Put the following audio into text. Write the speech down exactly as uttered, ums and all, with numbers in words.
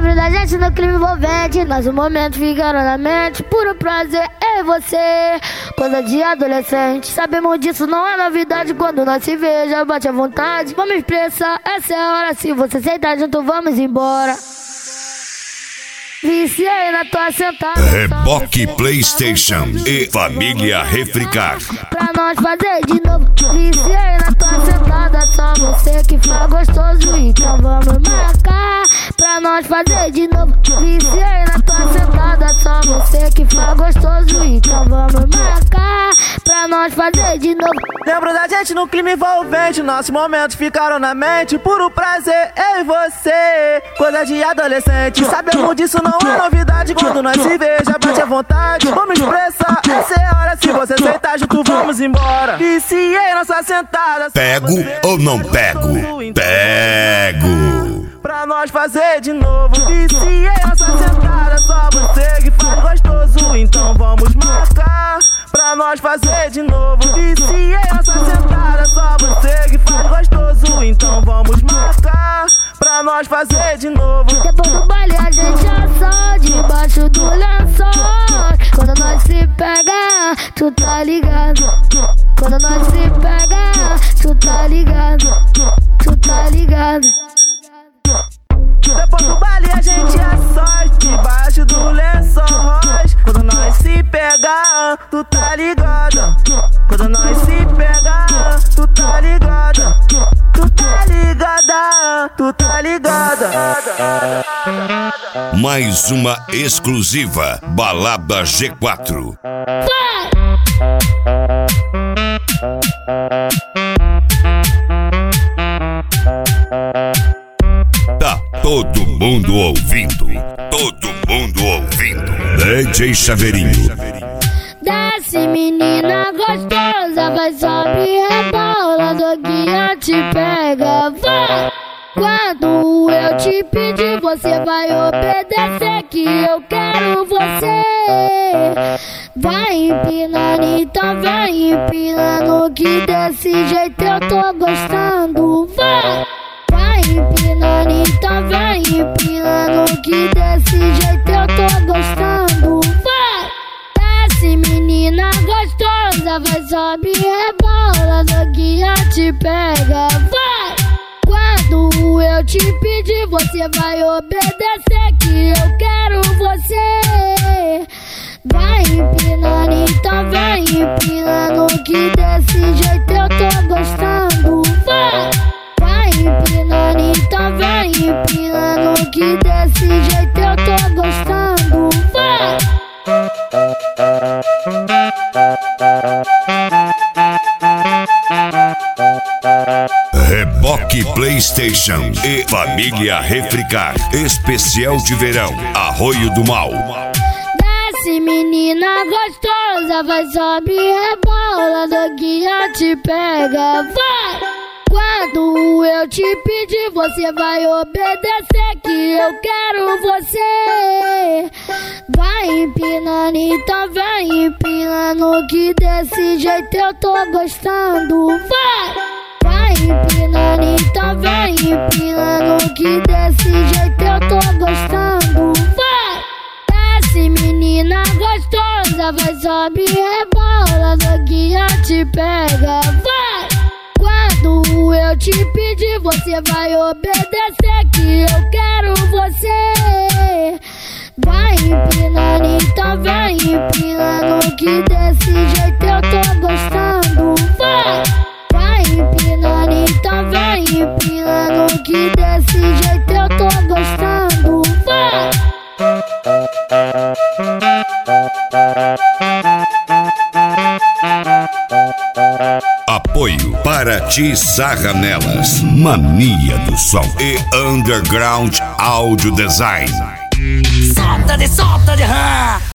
Lembro da gente no clima envolvente, nosso momento ficaram na mente. Puro prazer, eu e você, coisa de adolescente. Sabemos disso, não é novidade. Quando nós se vê, já bate à vontade. Vamos expressar, essa é a hora. Se você sentar junto, vamos embora. Viciei na tua sentada. Reboque PlayStation e Família Refricar. Pra nós fazer de novo. Viciei na tua sentada. Só você que faz gostoso, então vamos marcar. Pra nós fazer de novo. Viciei na tua sentada. Só você que faz gostoso, então vamos marcar. Pra nós fazer de novo. Lembro da gente no clima envolvente, nossos momentos ficaram na mente. Puro prazer, eu e você, coisa de adolescente. Sabemos disso, não é novidade. Quando nós se vê, já bate à vontade. Vamos expressar, essa é a hora. Se você sentar junto, vamos embora. Viciei na sua sentada. Pego ou não pego? Pego. Pra nós fazer de novo. Viciei na sua sentada. Só você que faz gostoso, então vamos marcar. Pra nós fazer de novo. Viciei na sua sentada. Só você que faz gostoso, então vamos marcar. Pra nós fazer de novo. Depois do baile a gente assó debaixo do lençol. Quando nós se pega, tu tá ligado. Quando nós se pega, tu tá ligado. Tu tá ligado. Depois do baile a gente assó debaixo do lençol. Quando nós se pega, tu tá ligado. Quando nós se pega, tu tá ligado. Tu tá ligada, tu tá ligada. Mais uma exclusiva Balada G quatro. Tá todo mundo ouvindo. Todo mundo ouvindo. D J Chaveirinho. Desce menina gostosa, vai sobe rebola, doguinha te pega, vai. Quando eu te pedir, você vai obedecer, que eu quero você. Vai empinando, então vai empinando, que desse jeito eu tô gostando, vai. Vai empinando, então vai empinando, que desse jeito eu tô gostando, vai. Desce menina gostosa, vai sobe rebola, doguinha te pega, vai. Quando eu te pedir, você vai obedecer, que eu quero você. Vai empinando, então vai empinando, que desse jeito eu tô gostando, vai. Vai empinando, então vai empinando, que desse jeito eu tô gostando, vai. Reboque PlayStation e Família Refricar. Especial de verão, Arroio do Mal. Desce menina gostosa, vai sobe rebola, doguinha te pega, vai. Quando eu te pedir, você vai obedecer, que eu quero você. Vai empinando, então vai empinando, que desse jeito eu tô gostando, vai. Vai empinando, então vai empinando, que desse jeito eu tô gostando, vai. Desce menina gostosa, vai sobe rebola, doguinha te pega, vai. Quando eu te pedir, você vai obedecer, que eu quero você. Vai empinando, então vai empinando, que desse jeito eu tô gostando, vai. Vai empinando, então vai empinando, que desse jeito eu tô gostando, vai. Apoio Paraty Sarra Nelas, Mania do Som e Underground Audio Design. Solta de solta de rã.